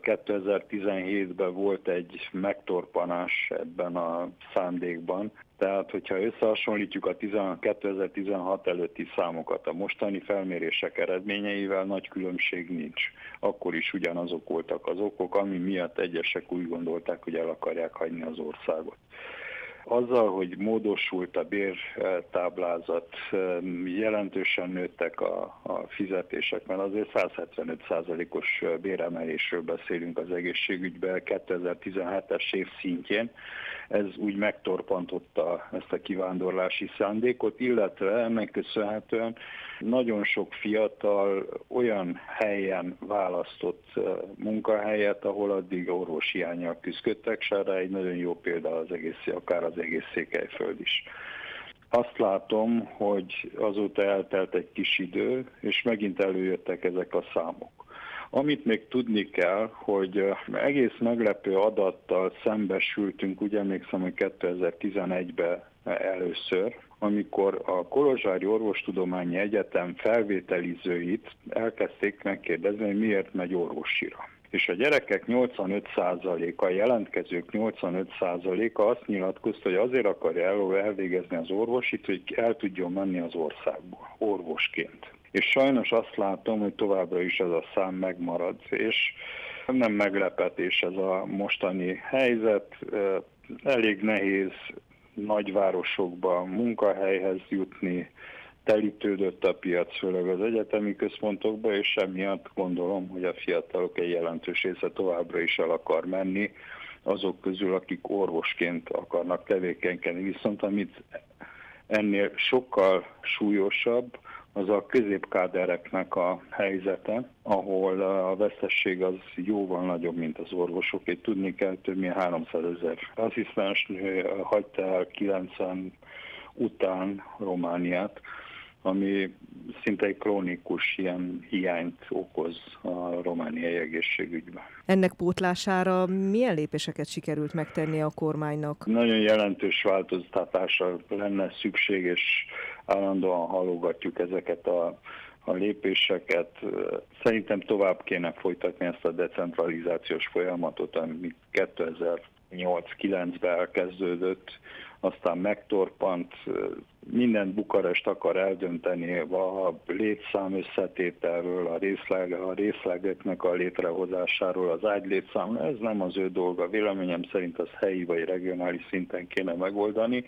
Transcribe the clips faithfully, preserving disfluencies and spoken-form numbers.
kétezer-tizenhétben volt egy megtorpanás ebben a szándékban. Tehát, hogyha összehasonlítjuk a kétezer-tizenhat előtti számokat a mostani felmérések eredményeivel, nagy különbség nincs. Akkor is ugyanazok voltak az okok, ami miatt egyesek úgy gondolták, hogy el akarják hagyni az országot. Azzal, hogy módosult a bértáblázat, jelentősen nőttek a, a fizetések, mert azért száz hetvenöt százalékos béremelésről beszélünk az egészségügyben kétezer-tizenhetes év szintjén. Ez úgy megtorpantotta ezt a kivándorlási szándékot, illetve ennek köszönhetően nagyon sok fiatal olyan helyen választott munkahelyet, ahol addig orvoshiánnyal küzdöttek, s erre egy nagyon jó példa az egész, akár az egész Székelyföld is. Azt látom, hogy azóta eltelt egy kis idő, és megint előjöttek ezek a számok. Amit még tudni kell, hogy egész meglepő adattal szembesültünk, úgy emlékszem, hogy kétezer-tizenegyben először, amikor a Kolozsvári Orvostudományi Egyetem felvételizőit elkezdték megkérdezni, hogy miért megy orvosira. És a gyerekek nyolcvanöt százaléka, a jelentkezők nyolcvanöt százaléka azt nyilatkozta, hogy azért akarja elvégezni az orvosit, hogy el tudjon menni az országból orvosként. És sajnos azt látom, hogy továbbra is ez a szám megmarad, és nem meglepetés ez a mostani helyzet. Elég nehéz nagyvárosokban munkahelyhez jutni, telítődött a piac, főleg az egyetemi központokba, és emiatt gondolom, hogy a fiatalok egy jelentős része továbbra is el akar menni, azok közül, akik orvosként akarnak tevékenykedni. Viszont amit ennél sokkal súlyosabb, az a középkádereknek a helyzete, ahol a vesztesség az jóval nagyobb, mint az orvosoké. Tudni kell, több mint háromszázezer asszisztens nő hagyta el kilencven után Romániát, ami szinte egy krónikus ilyen hiányt okoz a romániai egészségügyben. Ennek pótlására milyen lépéseket sikerült megtenni a kormánynak? Nagyon jelentős változtatásra lenne szükség, és állandóan halogatjuk ezeket a, a lépéseket. Szerintem tovább kéne folytatni ezt a decentralizációs folyamatot, ami kétezer-nyolc-kilencben elkezdődött, aztán megtorpant, mindent Bukarest akar eldönteni a létszám összetételről, a, részleg, a részlegeknek a létrehozásáról, az ágylétszám, ez nem az ő dolga. Véleményem szerint az helyi vagy regionális szinten kéne megoldani,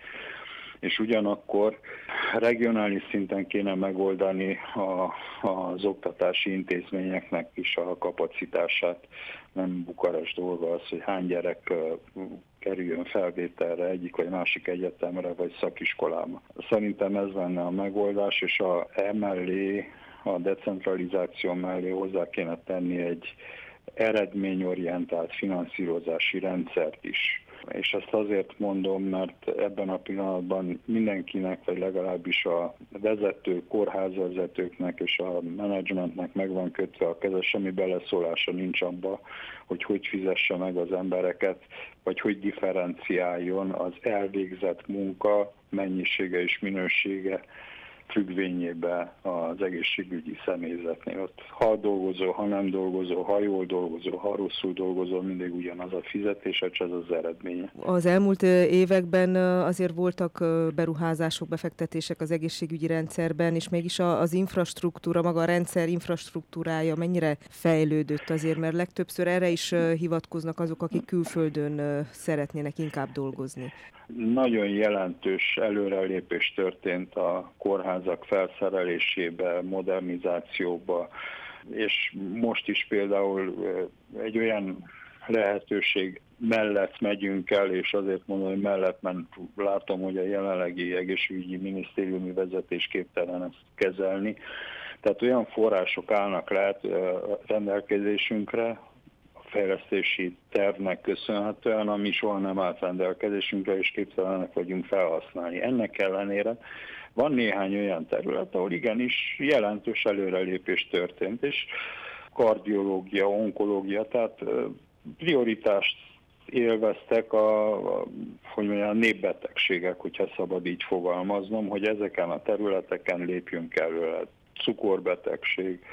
és ugyanakkor regionális szinten kéne megoldani a, az oktatási intézményeknek is a kapacitását. Nem Bukarest dolga az, hogy hány gyerek kerüljön felvételre egyik vagy másik egyetemre vagy szakiskolába. Szerintem ez lenne a megoldás, és a, emellé, a decentralizáció mellé hozzá kéne tenni egy eredményorientált finanszírozási rendszert is. És ezt azért mondom, mert ebben a pillanatban mindenkinek, vagy legalábbis a vezető, kórházvezetőknek és a menedzsmentnek meg van kötve a keze, semmi beleszólása nincs abba, hogy hogy fizesse meg az embereket, vagy hogy differenciáljon az elvégzett munka mennyisége és minősége függvényében az egészségügyi személyzetnél. Ott ha dolgozó, ha nem dolgozó, ha jól dolgozó, ha rosszul dolgozó, mindig ugyanaz a fizetés, és ez az eredménye. Az elmúlt években azért voltak beruházások, befektetések az egészségügyi rendszerben, és mégis az infrastruktúra, maga a rendszer infrastruktúrája mennyire fejlődött azért, mert legtöbbször erre is hivatkoznak azok, akik külföldön szeretnének inkább dolgozni. Nagyon jelentős előrelépés történt a kórházak felszerelésébe, modernizációba, és most is például egy olyan lehetőség mellett megyünk el, és azért mondom, hogy mellett, mert látom, hogy a jelenlegi egészségügyi minisztériumi vezetés képtelen ezt kezelni. Tehát olyan források állnak lehet rendelkezésünkre, fejlesztési tervnek köszönhetően, ami soha nem állt rendelkezésünkre, és képtelenek vagyunk felhasználni. Ennek ellenére van néhány olyan terület, ahol igenis jelentős előrelépés történt, és kardiológia, onkológia, tehát prioritást élveztek a, a, hogy mondjam, a népbetegségek, hogyha szabad így fogalmaznom, hogy ezeken a területeken lépjünk előre. Cukorbetegség,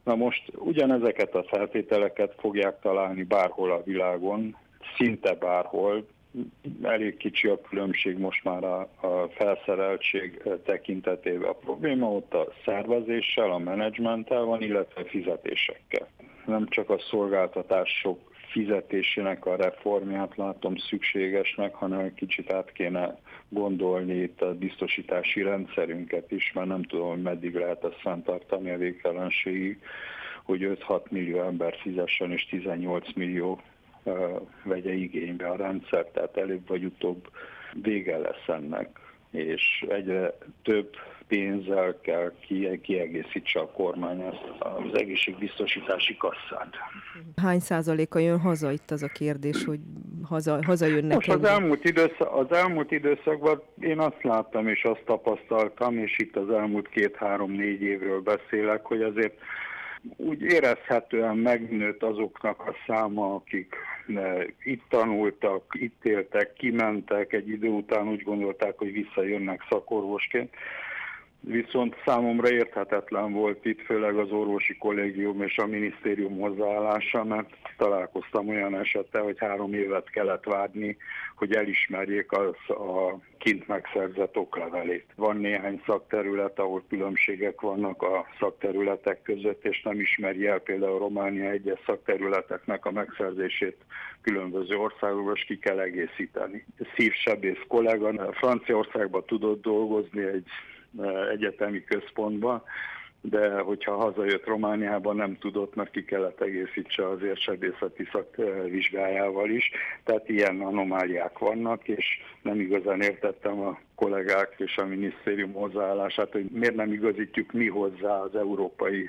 Na most ugyanezeket a feltételeket fogják találni bárhol a világon, szinte bárhol. Elég kicsi a különbség most már a, a felszereltség tekintetében. A probléma ott a szervezéssel, a menedzsmenttel van, illetve a fizetésekkel. Nem csak a szolgáltatások fizetésének a reformját látom szükségesnek, hanem kicsit át kéne gondolni itt a biztosítási rendszerünket is, mert nem tudom, hogy meddig lehet ezt fenntartani a végtelenségig, hogy öt-hat millió ember fizessen és tizennyolc millió uh, vegye igénybe a rendszer, tehát előbb vagy utóbb vége lesz ennek, és egyre több pénzzel kell kiegészítse a kormány ezt az egészségbiztosítási kasszát. Hány százaléka jön haza? Itt az a kérdés, hogy haza, hazajönnek. Most az elmúlt, időszak, az elmúlt időszakban én azt láttam és azt tapasztaltam, és itt az elmúlt két-három-négy évről beszélek, hogy azért úgy érezhetően megnőtt azoknak a száma, akik itt tanultak, itt éltek, kimentek, egy idő után úgy gondolták, hogy visszajönnek szakorvosként. Viszont számomra érthetetlen volt itt, főleg az orvosi kollégium és a minisztérium hozzáállása, mert találkoztam olyan esettel, hogy három évet kellett várni, hogy elismerjék az a kint megszerzett oklevelét. Van néhány szakterület, ahol különbségek vannak a szakterületek között, és nem ismeri el például Románia egyes szakterületeknek a megszerzését különböző országokban, és ki kell egészíteni. Szívsebész kollega Franciaországban tudott dolgozni egy egyetemi központban, de hogyha hazajött Romániába, nem tudott, mert ki kellett egészítse az érsebészeti szakvizsgájával is. Tehát ilyen anomáliák vannak, és nem igazán értettem a kollégák és a minisztérium hozzáállását, hogy miért nem igazítjuk mi hozzá az európai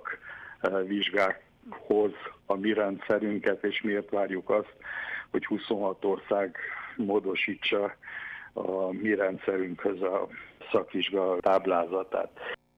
szakvizsgákhoz a mi rendszerünket, és miért várjuk azt, hogy huszonhat ország módosítsa a mi rendszerünkhöz a szakvizsga táblázatát.